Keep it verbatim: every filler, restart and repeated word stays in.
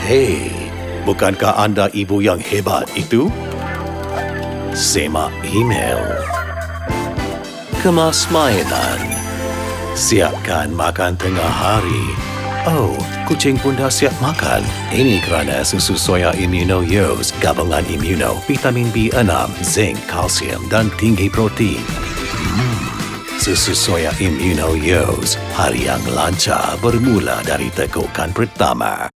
Hei, bukankah anda ibu yang hebat itu? Semak email. Kemas mainan. Siapkan makan tengah hari. Oh, kucing pun dah siap makan. Ini kerana susu soya Immuno-Yos, gabungan Immuno, vitamin B enam, zinc, kalsium dan tinggi protein. Hmm, susu soya Immuno-Yos, hari yang lancar bermula dari tekukan pertama.